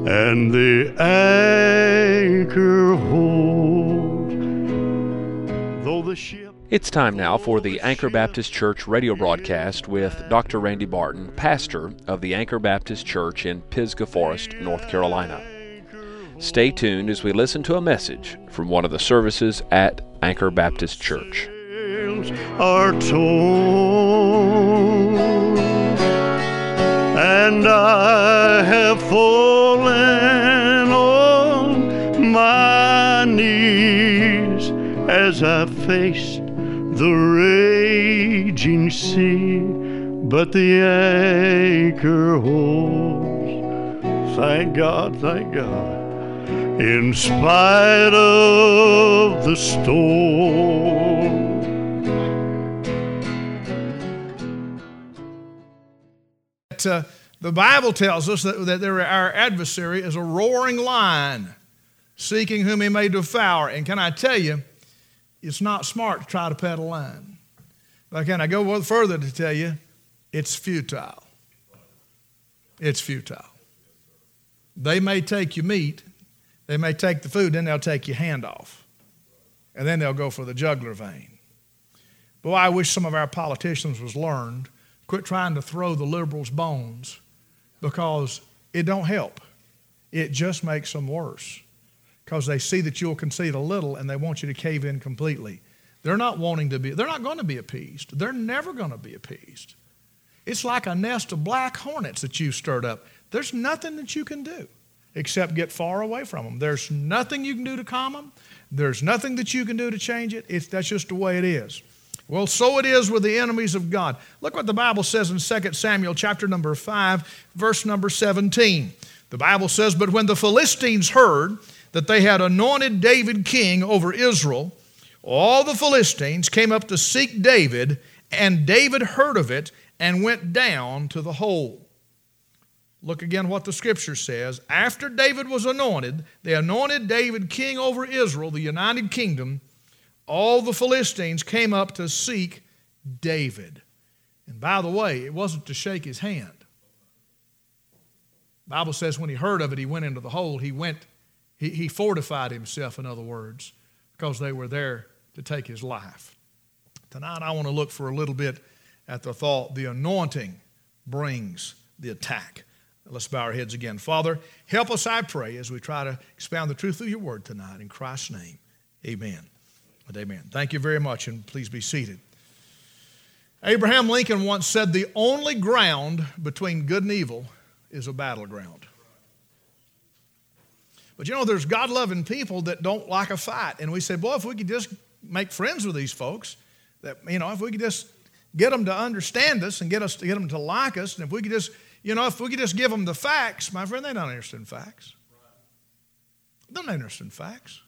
and the anchor holds. Though the ship... It's time now for the Anchor Baptist Church radio broadcast with Dr. Randy Barton, pastor of the Anchor Baptist Church in Pisgah Forest, North Carolina. Stay tuned as we listen to a message from one of the services at Anchor Baptist Church. Are torn, and I have fallen on my knees as I faced the raging sea, but the anchor holds. Thank God, thank God. In spite of the storm. The Bible tells us that our adversary is a roaring lion, seeking whom he may devour. And can I tell you, it's not smart to try to pet a lion. But can I go further to tell you, it's futile. It's futile. They may take your meat, they may take the food, then they'll take your hand off. And then they'll go for the jugular vein. Boy, I wish some of our politicians was learned. Quit trying to throw the liberals bones, because it don't help. It just makes them worse, because they see that you'll concede a little and they want you to cave in completely. They're not going to be appeased. They're never going to be appeased. It's like a nest of black hornets that you've stirred up. There's nothing that you can do except get far away from them. There's nothing you can do to calm them. There's nothing that you can do to change it. That's just the way it is. Well, so it is with the enemies of God. Look what the Bible says in 2 Samuel chapter number 5, verse number 17. The Bible says, "But when the Philistines heard that they had anointed David king over Israel, all the Philistines came up to seek David, and David heard of it and went down to the hole." Look again what the scripture says. After David was anointed, they anointed David king over Israel, the united kingdom. All the Philistines came up to seek David. And by the way, it wasn't to shake his hand. The Bible says when he heard of it, he went into the hole. He fortified himself, in other words, because they were there to take his life. Tonight I want to look for a little bit at the thought, the anointing brings the attack. Let's bow our heads again. Father, help us, I pray, as we try to expound the truth of your word tonight. In Christ's name, amen. Amen. Thank you very much, and please be seated. Abraham Lincoln once said, "The only ground between good and evil is a battleground." But you know, there's God-loving people that don't like a fight. And we say, boy, if we could just make friends with these folks, that, you know, if we could just get them to understand us and get them to like us, and if we could just, you know, if we could just give them the facts, my friend, they're not interested in facts. They're not interested in facts.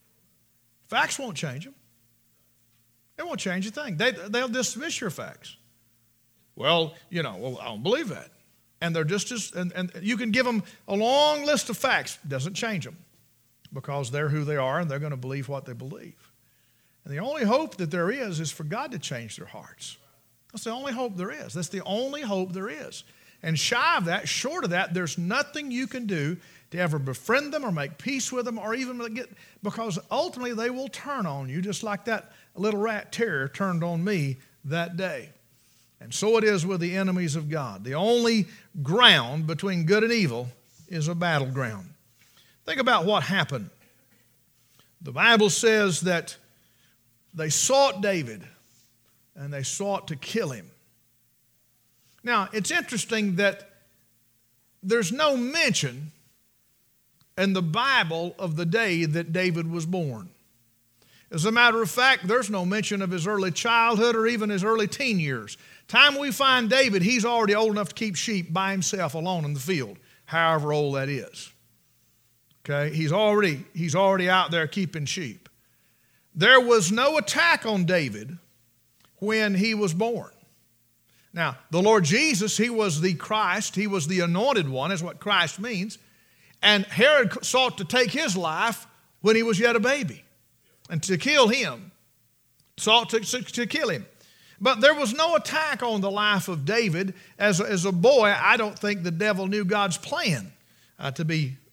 Facts won't change them. They won't change a thing. They'll dismiss your facts. Well, you know, I don't believe that. And they're and you can give them a long list of facts. Doesn't change them, because they're who they are and they're going to believe what they believe. And the only hope that there is for God to change their hearts. That's the only hope there is. That's the only hope there is. And shy of that, short of that, there's nothing you can do to ever befriend them or make peace with them or even because ultimately they will turn on you, just like that little rat terrier turned on me that day. And so it is with the enemies of God. The only ground between good and evil is a battleground. Think about what happened. The Bible says that they sought David and they sought to kill him. Now, it's interesting that there's no mention in the Bible of the day that David was born. As a matter of fact, there's no mention of his early childhood or even his early teen years. Time we find David, he's already old enough to keep sheep by himself alone in the field, however old that is. Okay, he's already out there keeping sheep. There was no attack on David when he was born. Now, the Lord Jesus, he was the Christ, he was the anointed one, is what Christ means. And Herod sought to take his life when he was yet a baby and to kill him, sought to kill him. But there was no attack on the life of David. As a boy, I don't think the devil knew God's plan to be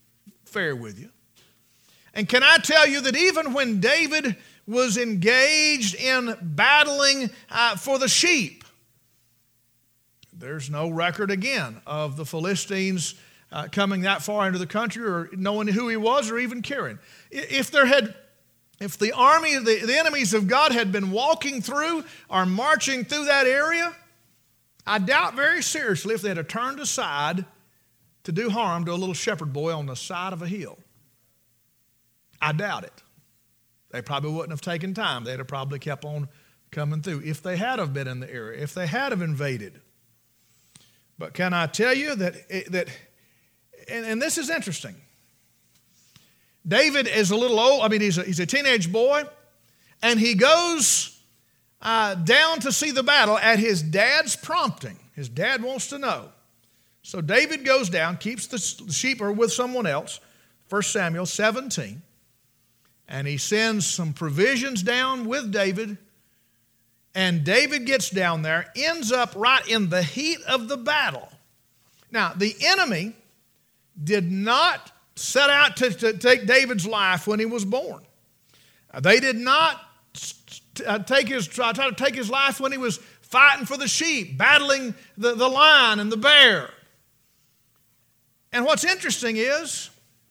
fair with you. And can I tell you that even when David was engaged in battling for the sheep, there's no record again of the Philistines coming that far into the country or knowing who he was or even caring. If the army, the enemies of God had been walking through or marching through that area, I doubt very seriously if they had turned aside to do harm to a little shepherd boy on the side of a hill. I doubt it. They probably wouldn't have taken time. They'd have probably kept on coming through if they had have been in the area, if they had have invaded. But can I tell you that this is interesting. David is a little old. I mean, he's a teenage boy, and he goes down to see the battle at his dad's prompting. His dad wants to know. So David goes down, keeps the sheep are with someone else, 1 Samuel 17, and he sends some provisions down with David, and David gets down there, ends up right in the heat of the battle. Now, the enemy did not set out to take David's life when he was born. They did not try to take his life when he was fighting for the sheep, battling the lion and the bear. And what's interesting is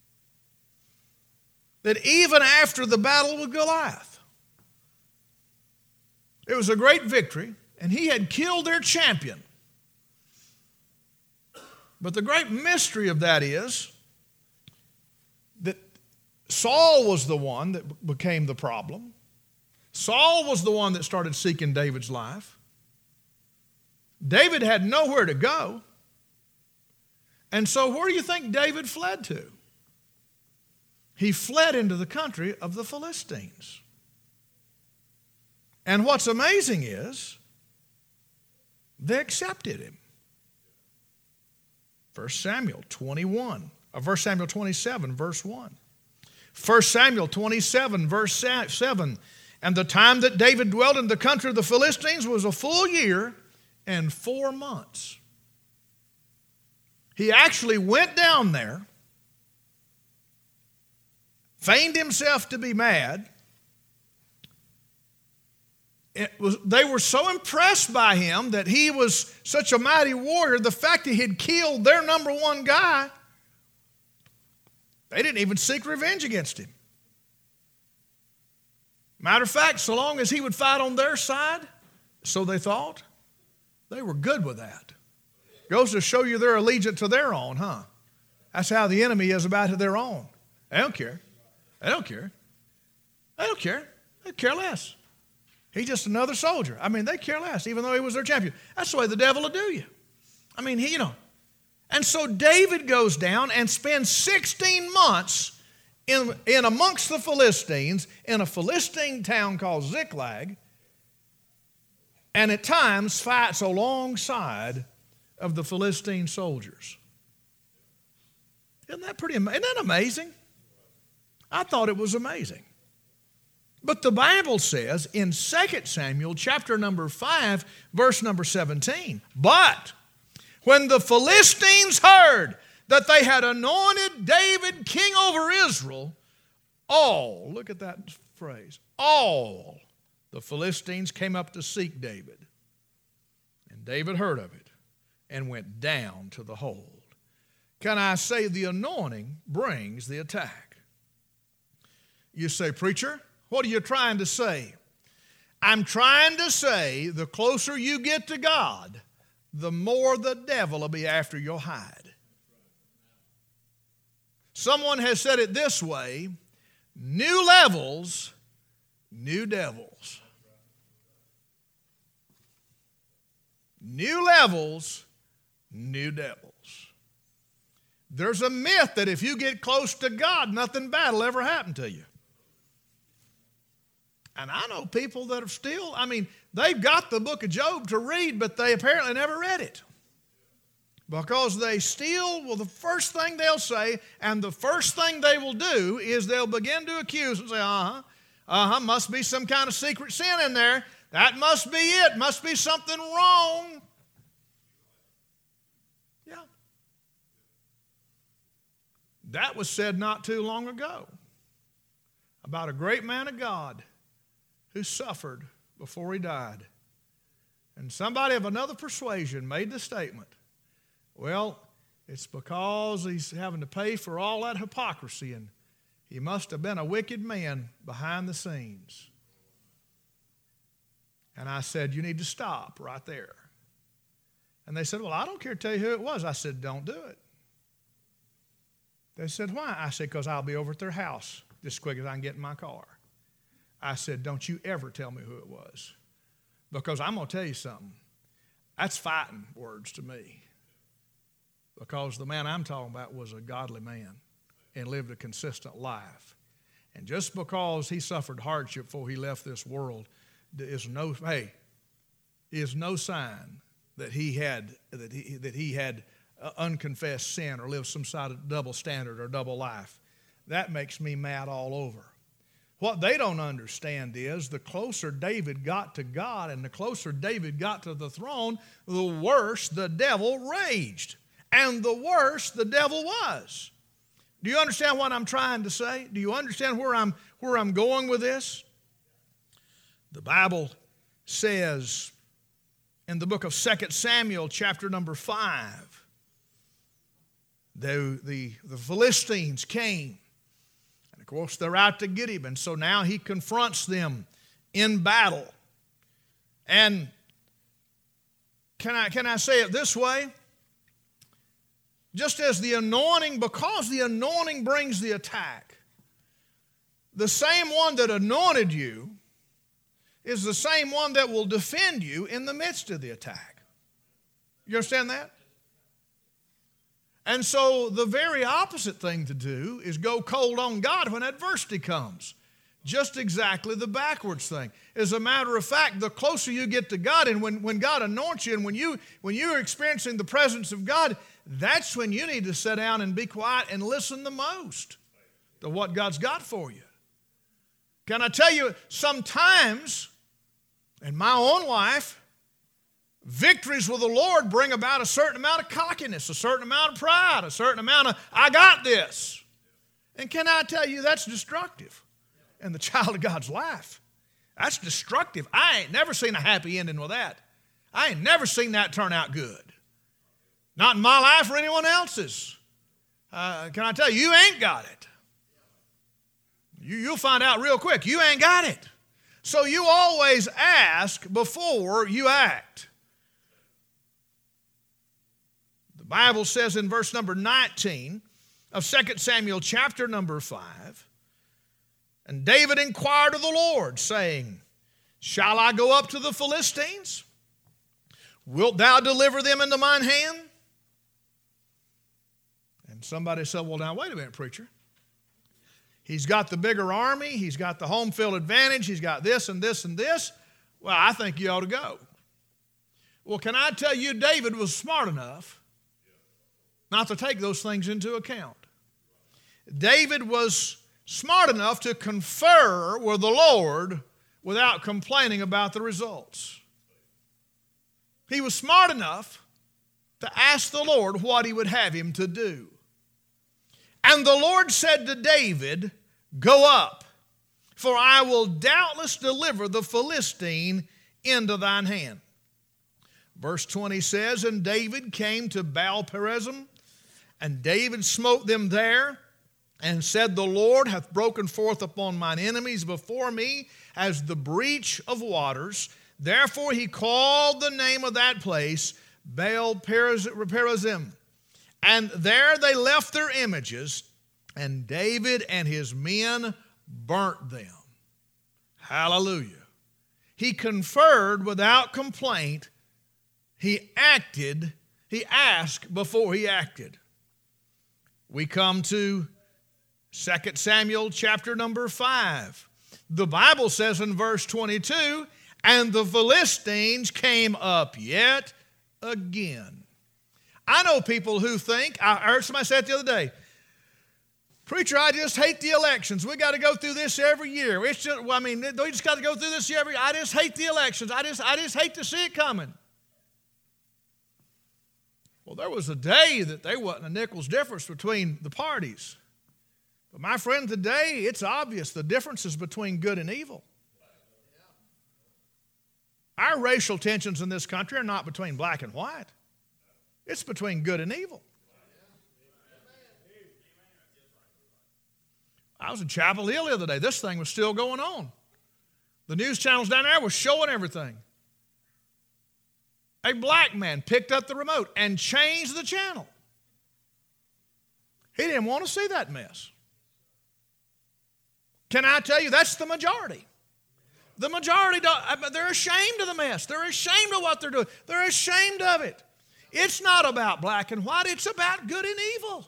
that even after the battle with Goliath, it was a great victory, and he had killed their champion. But the great mystery of that is that Saul was the one that became the problem. Saul was the one that started seeking David's life. David had nowhere to go. And so where do you think David fled to? He fled into the country of the Philistines. And what's amazing is they accepted him. 1 Samuel 27, verse 1. 1 Samuel 27, verse 7. And the time that David dwelt in the country of the Philistines was a full year and 4 months. He actually went down there, feigned himself to be mad. They were so impressed by him that he was such a mighty warrior, the fact that he had killed their number one guy, they didn't even seek revenge against him. Matter of fact, so long as he would fight on their side, so they thought, they were good with that. Goes to show you they're allegiant to their own, huh? That's how the enemy is about their own. They don't care. They don't care. They don't care. They care less. He's just another soldier. I mean, they care less, even though he was their champion. That's the way the devil will do you. I mean, And so David goes down and spends 16 months in amongst the Philistines in a Philistine town called Ziklag, and at times fights alongside of the Philistine soldiers. Isn't that amazing? I thought it was amazing. But the Bible says in 2 Samuel chapter number 5, verse number 17, but when the Philistines heard that they had anointed David king over Israel, look at that phrase, all the Philistines came up to seek David. And David heard of it and went down to the hold. Can I say the anointing brings the attack? You say, preacher, what are you trying to say? I'm trying to say the closer you get to God, the more the devil will be after your hide. Someone has said it this way, new levels, new devils. New levels, new devils. There's a myth that if you get close to God, nothing bad will ever happen to you. And I know people that are still, they've got the book of Job to read, but they apparently never read it. Because they still, the first thing they'll say and the first thing they will do is they'll begin to accuse and say, must be some kind of secret sin in there. That must be it. Must be something wrong. Yeah. That was said not too long ago about a great man of God who suffered before he died. And somebody of another persuasion made the statement, well, it's because he's having to pay for all that hypocrisy, and he must have been a wicked man behind the scenes. And I said, you need to stop right there. And they said, well, I don't care to tell you who it was. I said, don't do it. They said, why? I said, because I'll be over at their house just as quick as I can get in my car. I said, don't you ever tell me who it was. Because I'm going to tell you something. That's fighting words to me. Because the man I'm talking about was a godly man and lived a consistent life. And just because he suffered hardship before he left this world is no sign that he had unconfessed sin or lived some sort of double standard or double life. That makes me mad all over. What they don't understand is the closer David got to God and the closer David got to the throne, the worse the devil raged and the worse the devil was. Do you understand what I'm trying to say? Do you understand where I'm going with this? The Bible says in the book of 2 Samuel chapter number 5, the Philistines came. And of course they're out to get him. And so now he confronts them in battle. And can I say it this way? Just as the anointing, because the anointing brings the attack, the same one that anointed you is the same one that will defend you in the midst of the attack. You understand that? And so the very opposite thing to do is go cold on God when adversity comes. Just exactly the backwards thing. As a matter of fact, the closer you get to God and when God anoints you and when you're experiencing the presence of God, that's when you need to sit down and be quiet and listen the most to what God's got for you. Can I tell you, sometimes in my own life, victories with the Lord bring about a certain amount of cockiness, a certain amount of pride, a certain amount of, I got this. And can I tell you, that's destructive in the child of God's life. That's destructive. I ain't never seen a happy ending with that. I ain't never seen that turn out good. Not in my life or anyone else's. Can I tell you, you ain't got it. You'll find out real quick. You ain't got it. So you always ask before you act. The Bible says in verse number 19 of 2 Samuel chapter number 5, and David inquired of the Lord, saying, shall I go up to the Philistines? Wilt thou deliver them into mine hand? And somebody said, well, now wait a minute, preacher. He's got the bigger army. He's got the home field advantage. He's got this and this and this. Well, I think you ought to go. Well, can I tell you, David was smart enough not to take those things into account. David was smart enough to confer with the Lord without complaining about the results. He was smart enough to ask the Lord what he would have him to do. And the Lord said to David, go up, for I will doubtless deliver the Philistine into thine hand. Verse 20 says, and David came to Baal-perazim, and David smote them there, and said, the Lord hath broken forth upon mine enemies before me as the breach of waters. Therefore he called the name of that place Baal-perazim. And there they left their images, and David and his men burnt them. Hallelujah. He conferred without complaint. He asked before he acted. We come to 2 Samuel chapter number 5. The Bible says in verse 22, and the Philistines came up yet again. I know people who think, I heard somebody say it the other day, preacher, I just hate the elections. We got to go through this every year. It's just, we just got to go through this every year. I just hate the elections. I just hate to see it coming. Well, there was a day that there wasn't a nickel's difference between the parties. But my friend, today it's obvious the differences between good and evil. Our racial tensions in this country are not between black and white. It's between good and evil. I was in Chapel Hill the other day. This thing was still going on. The news channels down there were showing everything. A black man picked up the remote and changed the channel. He didn't want to see that mess. Can I tell you, that's the majority. The majority, they're ashamed of the mess. They're ashamed of what they're doing. They're ashamed of it. It's not about black and white. It's about good and evil.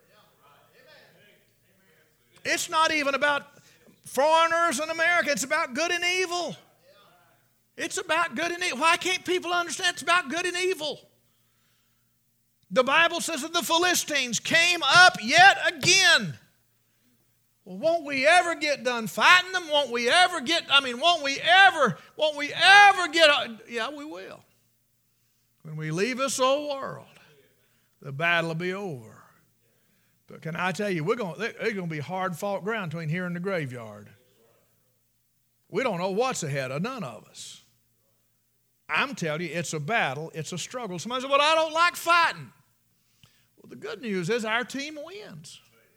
It's not even about foreigners in America. It's about good and evil. It's about good and evil. Why can't people understand it's about good and evil? The Bible says that the Philistines came up yet again. Well, won't we ever get done fighting them? Won't we ever get, won't we ever get, yeah, we will. When we leave this old world, the battle will be over. But can I tell you, it's going to be hard-fought ground between here and the graveyard. We don't know what's ahead of none of us. I'm telling you, it's a battle, it's a struggle. Somebody says, well, I don't like fighting. Well, the good news is our team wins.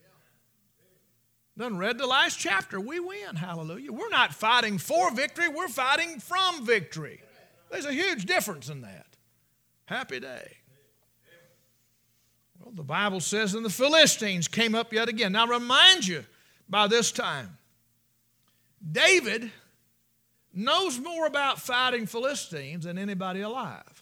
Done read the last chapter, we win, hallelujah. We're not fighting for victory, we're fighting from victory. There's a huge difference in that. Happy day. Well, the Bible says, and the Philistines came up yet again. Now, remind you, by this time, David knows more about fighting Philistines than anybody alive.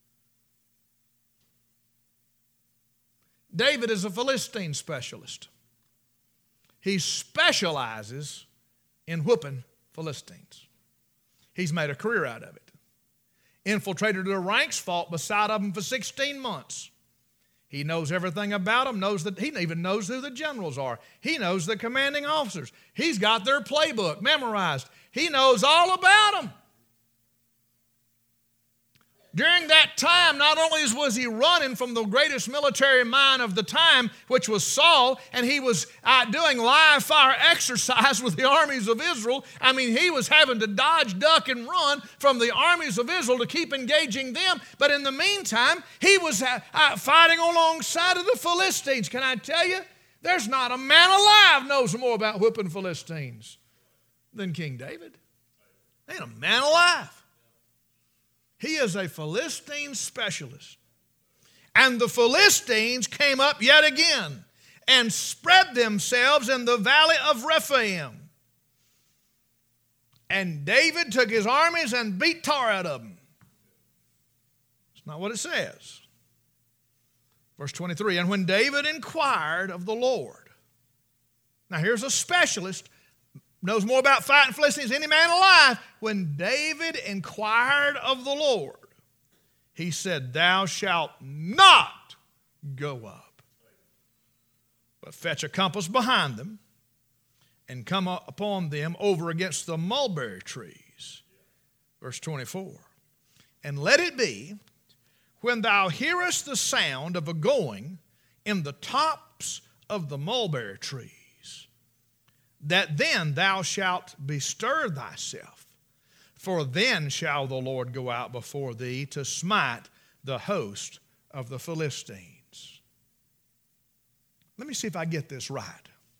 David is a Philistine specialist. He specializes in whooping Philistines. He's made a career out of it. Infiltrated their ranks, fought beside them for 16 months. He knows everything about them, he even knows who the generals are. He knows the commanding officers. He's got their playbook memorized. He knows all about them. During that time, not only was he running from the greatest military mind of the time, which was Saul, and he was doing live fire exercise with the armies of Israel. He was having to dodge, duck, and run from the armies of Israel to keep engaging them. But in the meantime, he was fighting alongside of the Philistines. Can I tell you, there's not a man alive knows more about whipping Philistines than King David. Ain't a man alive. He is a Philistine specialist. And the Philistines came up yet again and spread themselves in the valley of Rephaim. And David took his armies and beat tar out of them. It's not what it says. Verse 23, and when David inquired of the Lord. Now here's a specialist, knows more about fighting Philistines than any man alive. When David inquired of the Lord, he said, thou shalt not go up, but fetch a compass behind them and come upon them over against the mulberry trees. Verse 24, and let it be, when thou hearest the sound of a going in the tops of the mulberry trees, that then thou shalt bestir thyself, for then shall the Lord go out before thee to smite the host of the Philistines. Let me see if I get this right.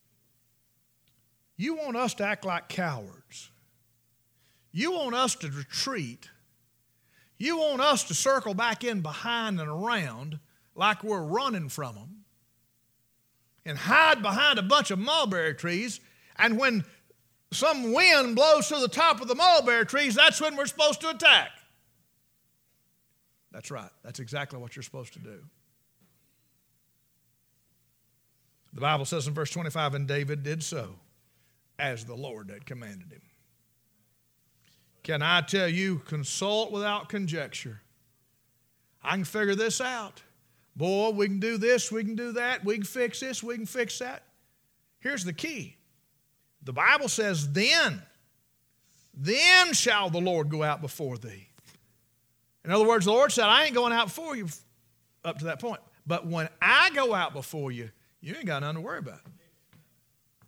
You want us to act like cowards. You want us to retreat. You want us to circle back in behind and around like we're running from them and hide behind a bunch of mulberry trees. And when some wind blows to the top of the mulberry trees, that's when we're supposed to attack. That's right. That's exactly what you're supposed to do. The Bible says in verse 25, and David did so as the Lord had commanded him. Can I tell you, consult without conjecture. I can figure this out. Boy, we can do this, we can do that, we can fix this, we can fix that. Here's the key. The Bible says, then shall the Lord go out before thee. In other words, the Lord said, I ain't going out before you up to that point. But when I go out before you, you ain't got nothing to worry about.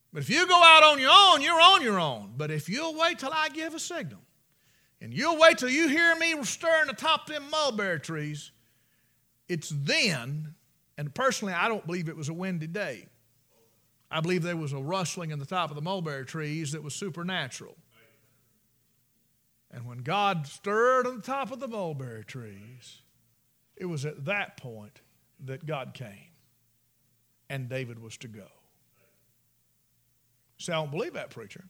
But if you go out on your own, you're on your own. But if you'll wait till I give a signal, and you'll wait till you hear me stirring the top of them mulberry trees, it's then, and personally I don't believe it was a windy day. I believe there was a rustling in the top of the mulberry trees that was supernatural. And when God stirred on the top of the mulberry trees, it was at that point that God came and David was to go. See, I don't believe that, preacher.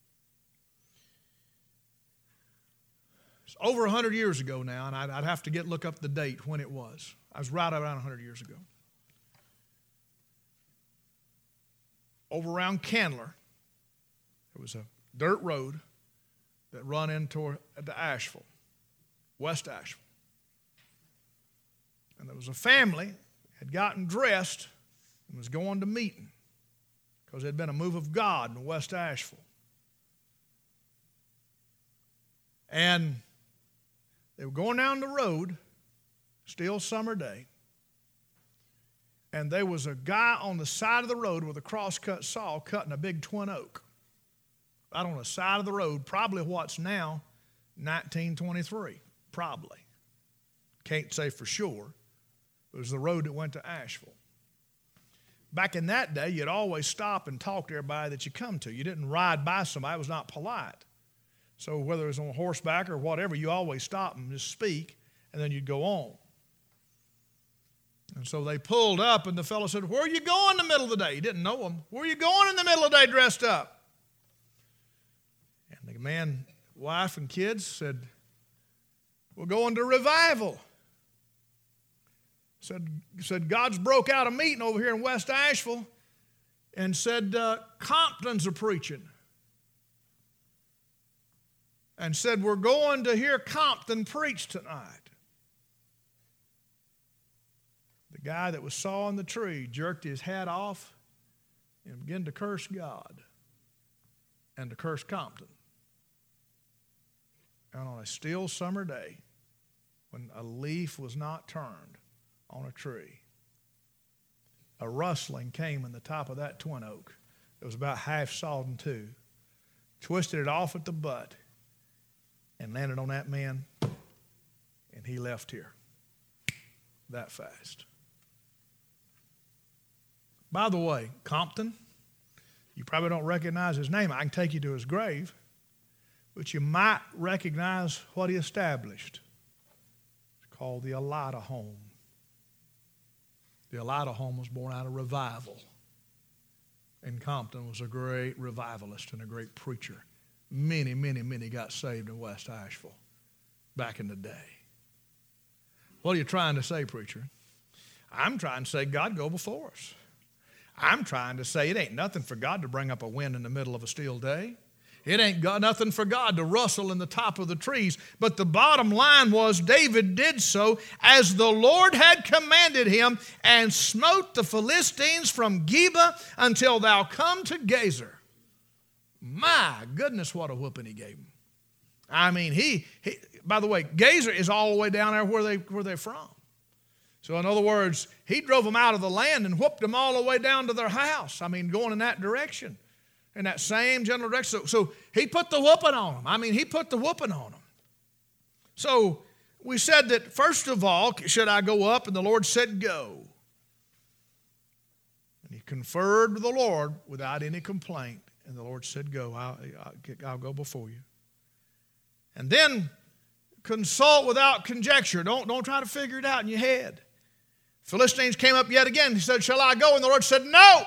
It's over 100 years ago now, and I'd have to look up the date when it was. I was right around 100 years ago. Over around Candler, there was a dirt road that run into the Asheville, West Asheville. And there was a family had gotten dressed and was going to meeting because there had been a move of God in West Asheville. And they were going down the road, still summer day, and there was a guy on the side of the road with a crosscut saw cutting a big twin oak. Right on the side of the road, probably what's now 1923, probably. Can't say for sure. It was the road that went to Asheville. Back in that day, you'd always stop and talk to everybody that you come to. You didn't ride by somebody. It was not polite. So whether it was on horseback or whatever, you always stop and just speak, and then you'd go on. And so they pulled up, and the fellow said, "Where are you going in the middle of the day?" He didn't know him. "Where are you going in the middle of the day dressed up?" And the man, wife, and kids said, "We're going to revival." Said God's broke out a meeting over here in West Asheville, and said Compton's are preaching. And said, "We're going to hear Compton preach tonight." The guy that was sawing the tree jerked his hat off and began to curse God and to curse Compton. And on a still summer day, when a leaf was not turned on a tree, a rustling came in the top of that twin oak. It was about half sawed in two, twisted it off at the butt, and landed on that man, and he left here that fast. By the way, Compton, you probably don't recognize his name. I can take you to his grave, but you might recognize what he established. It's called the Elida Home. The Elida Home was born out of revival. And Compton was a great revivalist and a great preacher. Many, many, many got saved in West Asheville back in the day. What are you trying to say, preacher? I'm trying to say God go before us. I'm trying to say it ain't nothing for God to bring up a wind in the middle of a still day. It ain't nothing for God to rustle in the top of the trees. But the bottom line was David did so as the Lord had commanded him, and smote the Philistines from Geba until thou come to Gezer. My goodness, what a whooping he gave him. I mean, he by the way, Gezer is all the way down there where they're from. So in other words, he drove them out of the land and whooped them all the way down to their house. I mean, going in that direction, in that same general direction. So he put the whooping on them. I mean, he put the whooping on them. So we said that, first of all, should I go up? And the Lord said, go. And he conferred with the Lord without any complaint. And the Lord said, go. I'll go before you. And then consult without conjecture. Don't try to figure it out in your head. Philistines came up yet again. He said, shall I go? And the Lord said, no.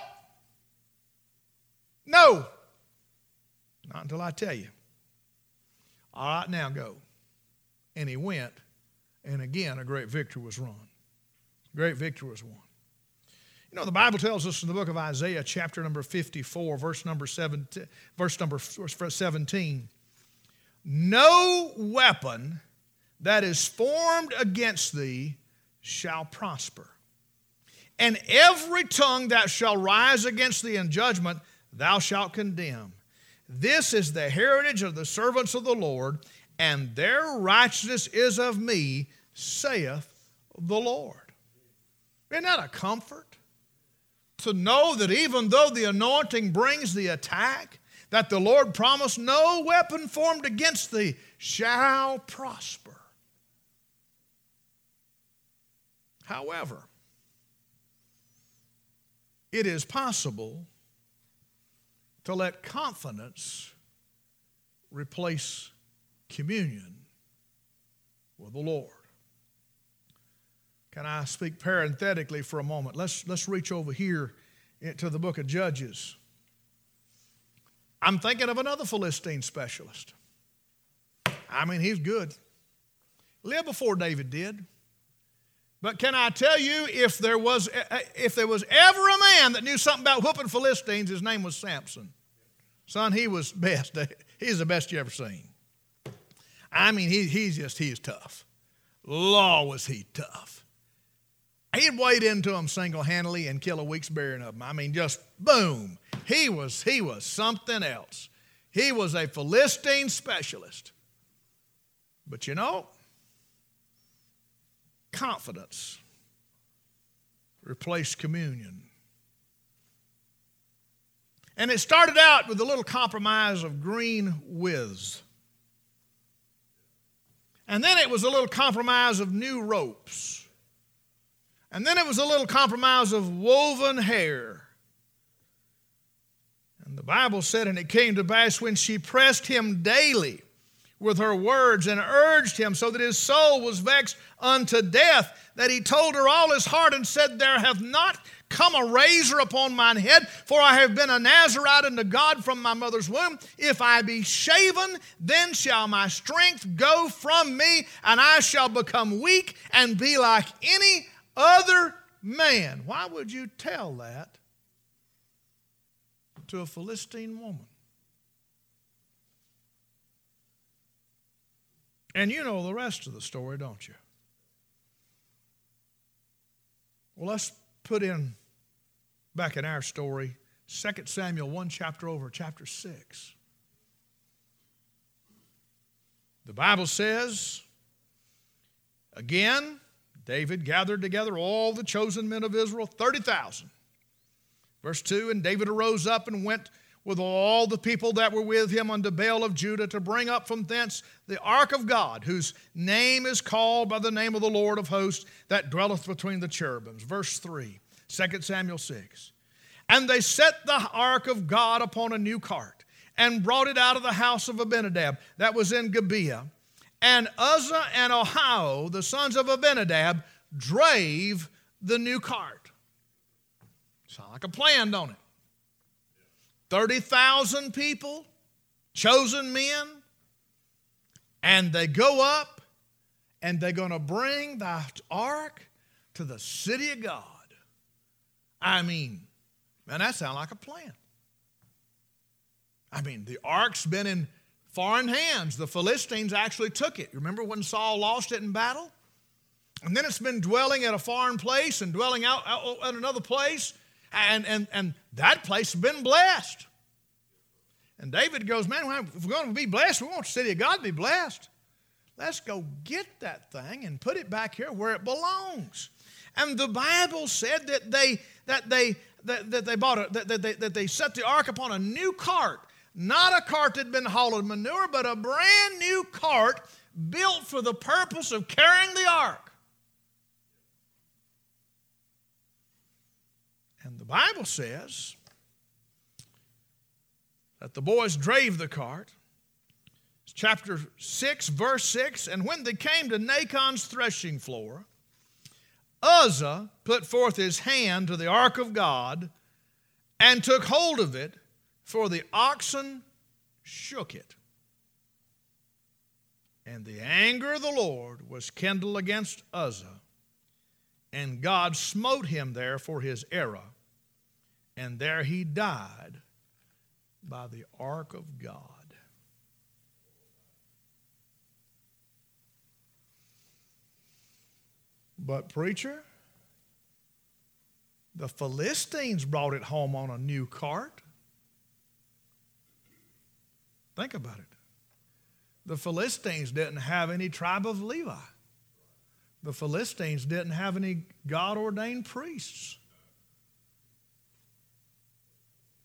No. Not until I tell you. All right, now go. And he went. And again, a great victory was won. Great victory was won. You know, the Bible tells us in the book of Isaiah, chapter number 54, verse number 17, no weapon that is formed against thee shall prosper. And every tongue that shall rise against thee in judgment, thou shalt condemn. This is the heritage of the servants of the Lord, and their righteousness is of me, saith the Lord. Isn't that a comfort? to know that even though the anointing brings the attack, that the Lord promised, no weapon formed against thee shall prosper. However, it is possible to let confidence replace communion with the Lord. Can I speak parenthetically for a moment? Let's reach over here into the book of Judges. I'm thinking of another Philistine specialist. I mean, he's good. Lived before David did. But can I tell you, if there was ever a man that knew something about whooping Philistines, his name was Samson. Son, he was best. He's the best you ever seen. I mean, he's tough. Law, was he tough. He'd wade into them single-handedly and kill a week's bearing of them. I mean, just boom. He was something else. He was a Philistine specialist. But you know, confidence replaced communion. And it started out with a little compromise of green whiz. And then it was a little compromise of new ropes. And then it was a little compromise of woven hair. And the Bible said, and it came to pass when she pressed him daily with her words and urged him so that his soul was vexed unto death, that he told her all his heart and said, there hath not come a razor upon mine head, for I have been a Nazarite unto God from my mother's womb. If I be shaven, then shall my strength go from me, and I shall become weak and be like any other man. Why would you tell that to a Philistine woman? And you know the rest of the story, don't you? Well, let's put in, back in our story, 2 Samuel 1 chapter over, chapter 6. The Bible says, again, David gathered together all the chosen men of Israel, 30,000. Verse 2, and David arose up and went with all the people that were with him unto Baal of Judah to bring up from thence the ark of God, whose name is called by the name of the Lord of hosts, that dwelleth between the cherubims. Verse 3, 2 Samuel 6. And they set the ark of God upon a new cart and brought it out of the house of Abinadab that was in Gibeah. And Uzzah and Ahio, the sons of Abinadab, drave the new cart. Sound like a plan, don't it? 30,000 people, chosen men, and they go up and they're going to bring the ark to the city of God. I mean, man, that sounds like a plan. I mean, the ark's been in foreign hands. The Philistines actually took it. Remember when Saul lost it in battle? And then it's been dwelling at a foreign place and dwelling out at another place. And that place has been blessed. And David goes, man, if we're going to be blessed, we want the city of God to be blessed. Let's go get that thing and put it back here where it belongs. And the Bible said that they set the ark upon a new cart. Not a cart that had been hauling manure, but a brand new cart built for the purpose of carrying the ark. And the Bible says that the boys drave the cart. It's chapter 6, verse 6. And when they came to Nachon's threshing floor, Uzzah put forth his hand to the ark of God and took hold of it, for the oxen shook it. And the anger of the Lord was kindled against Uzzah, and God smote him there for his error, and there he died by the ark of God. But preacher, the Philistines brought it home on a new cart. Think about it. The Philistines didn't have any tribe of Levi. The Philistines didn't have any God-ordained priests.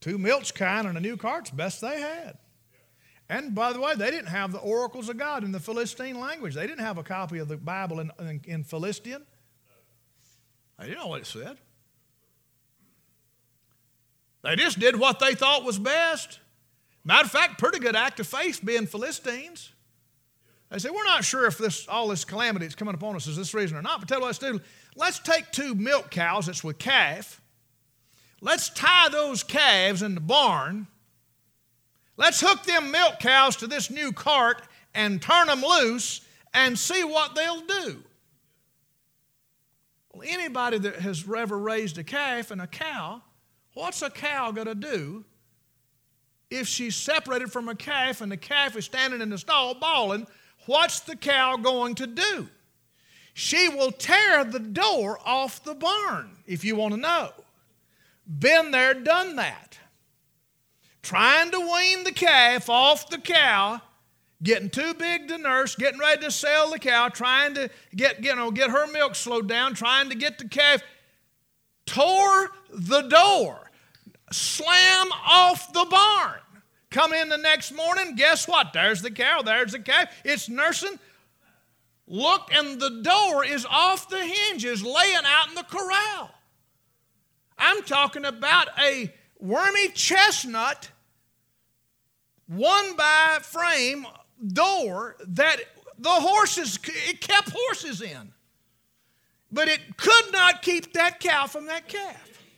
2 milch kine and a new cart's best they had. And by the way, they didn't have the oracles of God in the Philistine language. They didn't have a copy of the Bible in Philistine. They didn't know what it said. They just did what they thought was best. Matter of fact, pretty good act of faith being Philistines. They say, we're not sure if all this calamity that's coming upon us is this reason or not, but tell you what let's do. Let's take 2 milk cows that's with calf. Let's tie those calves in the barn. Let's hook them milk cows to this new cart and turn them loose and see what they'll do. Well, anybody that has ever raised a calf and a cow, what's a cow going to do if she's separated from a calf and the calf is standing in the stall bawling? What's the cow going to do? She will tear the door off the barn, if you want to know. Been there, done that. Trying to wean the calf off the cow, getting too big to nurse, getting ready to sell the cow, trying to get her milk slowed down, trying to get the calf, tore the door, slam off the barn. Come in the next morning, guess what? There's the cow, there's the calf. It's nursing. Look, and the door is off the hinges, laying out in the corral. I'm talking about a wormy chestnut, 1-by-frame door that it kept horses in. But it could not keep that cow from that calf.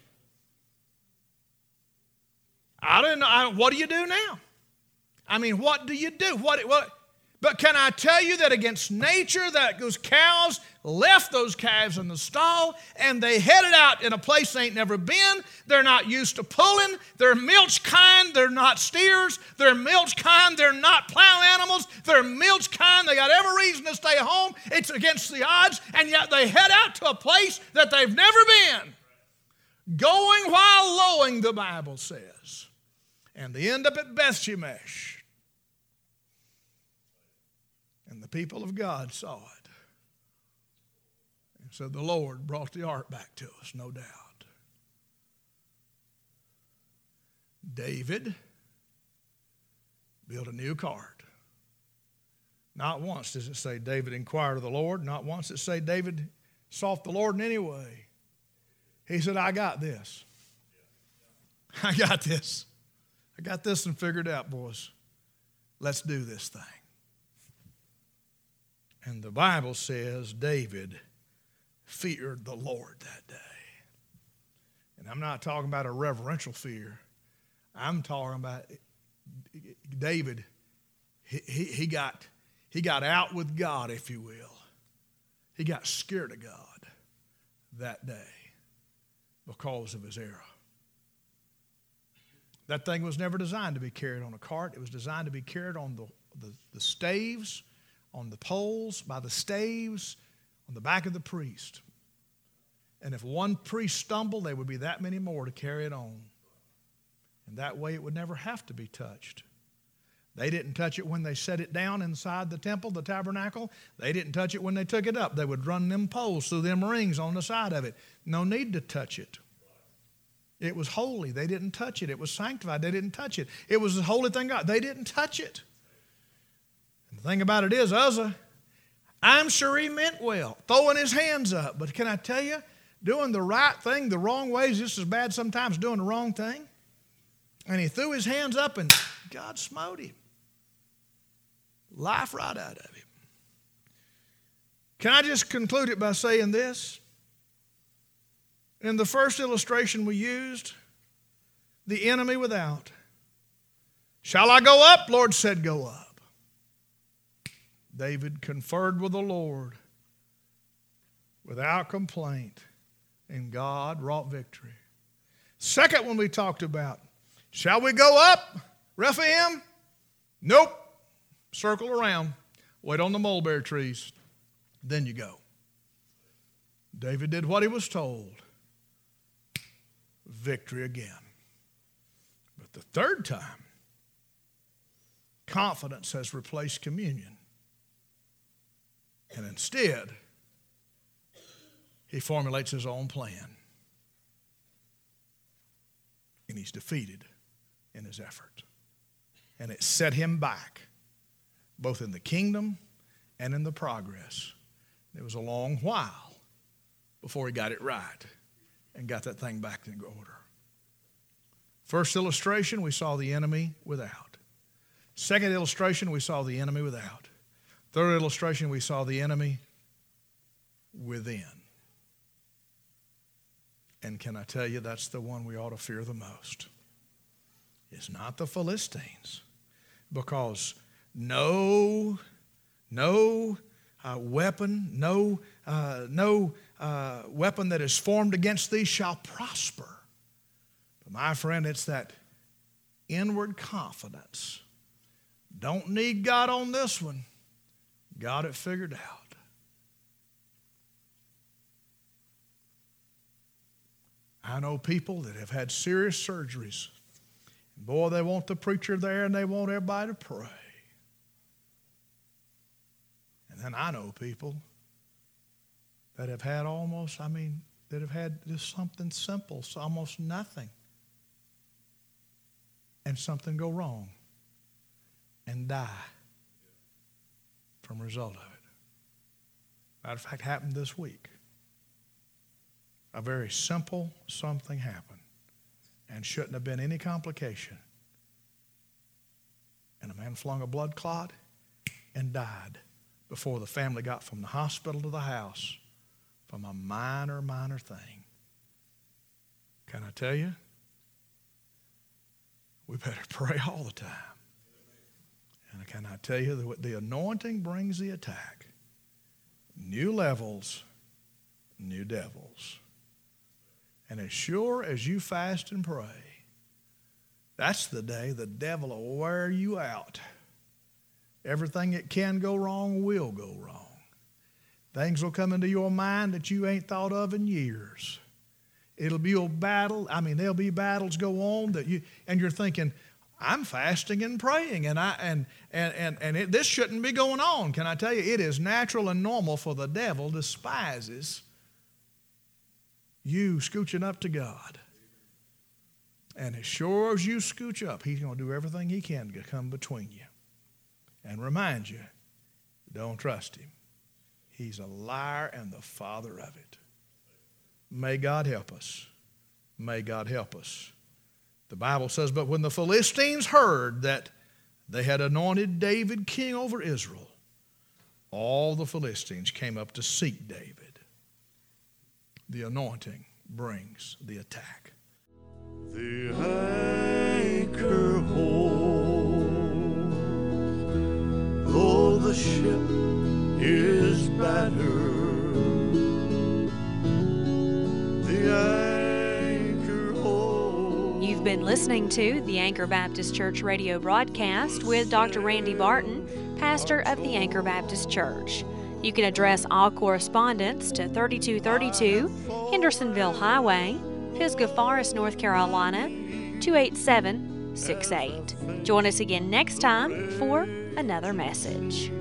I don't know. What do you do now? I mean, what do you do? But can I tell you that against nature, that those cows left those calves in the stall and they headed out in a place they ain't never been. They're not used to pulling. They're milch kind. They're not steers. They're milch kind. They're not plow animals. They're milch kind. They got every reason to stay home. It's against the odds, and yet they head out to a place that they've never been. Going while lowing, the Bible says. And they end up at Beth-shemesh. And the people of God saw it. And so the Lord brought the ark back to us, no doubt. David built a new cart. Not once does it say David inquired of the Lord. Not once does it say David sought the Lord in any way. He said, I got this. I got this. I got this and figured out, boys. Let's do this thing. And the Bible says David feared the Lord that day. And I'm not talking about a reverential fear. I'm talking about David, he got out with God, if you will. He got scared of God that day because of his error. That thing was never designed to be carried on a cart. It was designed to be carried on the staves, on the poles, by the staves, on the back of the priest. And if one priest stumbled, there would be that many more to carry it on. And that way it would never have to be touched. They didn't touch it when they set it down inside the temple, the tabernacle. They didn't touch it when they took it up. They would run them poles through them rings on the side of it. No need to touch it. It was holy. They didn't touch it. It was sanctified. They didn't touch it. It was the holy thing God. They didn't touch it. And the thing about it is, Uzzah, I'm sure he meant well, throwing his hands up. But can I tell you, doing the right thing the wrong way is just as bad sometimes doing the wrong thing. And he threw his hands up and God smote him. Life right out of him. Can I just conclude it by saying this? In the first illustration we used, the enemy without. Shall I go up? Lord said, go up. David conferred with the Lord without complaint, and God wrought victory. Second one we talked about, shall we go up, Rephaim? Nope. Circle around. Wait on the mulberry trees. Then you go. David did what he was told. Victory again. But the third time, confidence has replaced communion. And instead, he formulates his own plan. And he's defeated in his effort. And it set him back, both in the kingdom and in the progress. It was a long while before he got it right and got that thing back in order. First illustration, we saw the enemy without. Second illustration, we saw the enemy without. Third illustration, we saw the enemy within. And can I tell you, that's the one we ought to fear the most. It's not the Philistines, because no weapon that is formed against thee shall prosper. But my friend, it's that inward confidence. Don't need God on this one. Got it figured out. I know people that have had serious surgeries. Boy, they want the preacher there and they want everybody to pray. And then I know people that have had that have had just something simple, so almost nothing, and something go wrong and die from a result of it. Matter of fact, happened this week. A very simple something happened and shouldn't have been any complication. And a man flung a blood clot and died before the family got from the hospital to the house from a minor thing. Can I tell you? We better pray all the time. And can I tell you that the anointing brings the attack? New levels, new devils. And as sure as you fast and pray, that's the day the devil will wear you out. Everything that can go wrong will go wrong. Things will come into your mind that you ain't thought of in years. It'll be a battle. There'll be battles go on and you're thinking, I'm fasting and praying, this shouldn't be going on. Can I tell you, it is natural and normal, for the devil despises you scooching up to God. And as sure as you scooch up, he's going to do everything he can to come between you and remind you, don't trust him. He's a liar and the father of it. May God help us. May God help us. The Bible says, but when the Philistines heard that they had anointed David king over Israel, all the Philistines came up to seek David. The anointing brings the attack. The anchor holds, though the ship is battered. The anchor holds. You've been listening to the Anchor Baptist Church radio broadcast with Dr. Randy Barton, pastor of the Anchor Baptist Church. You can address all correspondence to 3232 Hendersonville Highway, Pisgah Forest, North Carolina, 28768. Join us again next time for another message.